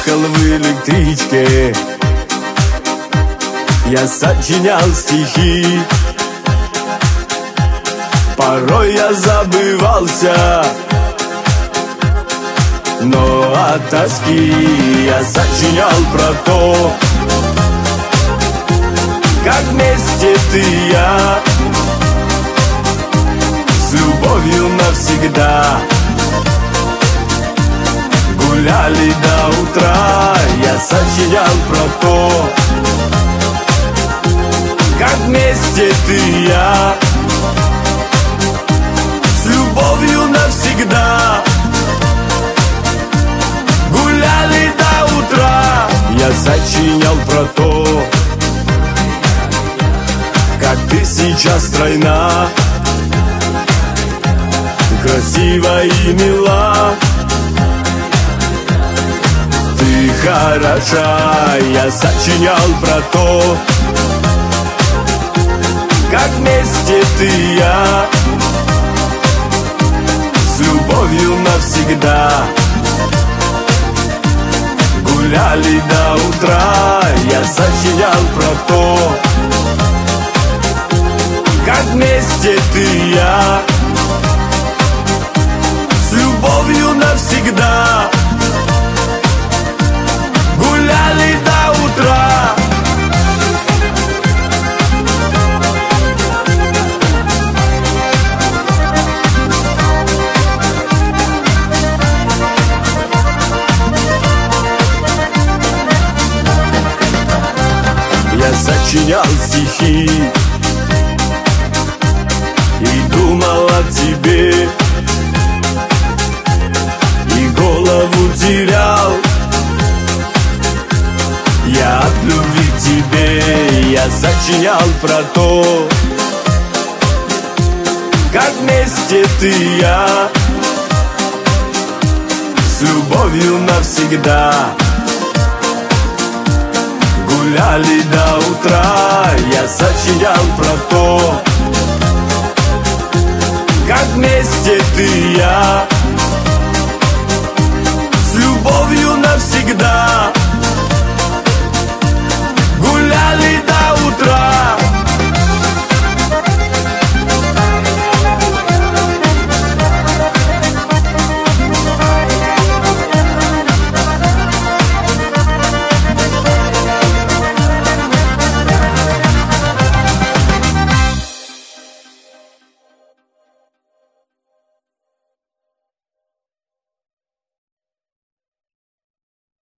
ехал в электричке, я сочинял стихи. Порой я забывался, но от тоски я сочинял про то, как вместе ты и я, с любовью навсегда гуляли до утра. Я сочинял про то, как вместе ты и я, с любовью навсегда гуляли до утра. Я сочинял про то, как ты сейчас стройна, красива и мила. Ты хороша. Я сочинял про то, как вместе ты и я, с любовью навсегда гуляли до утра. Я сочинял про то, как вместе ты и я, с любовью навсегда гуляли до утра. Я сочинял стихи и думал о тебе, и голову терял я от любви к тебе. Я сочинял про то, как вместе ты и я, с любовью навсегда гуляли до утра. Я сочинял про то, как вместе ты и я,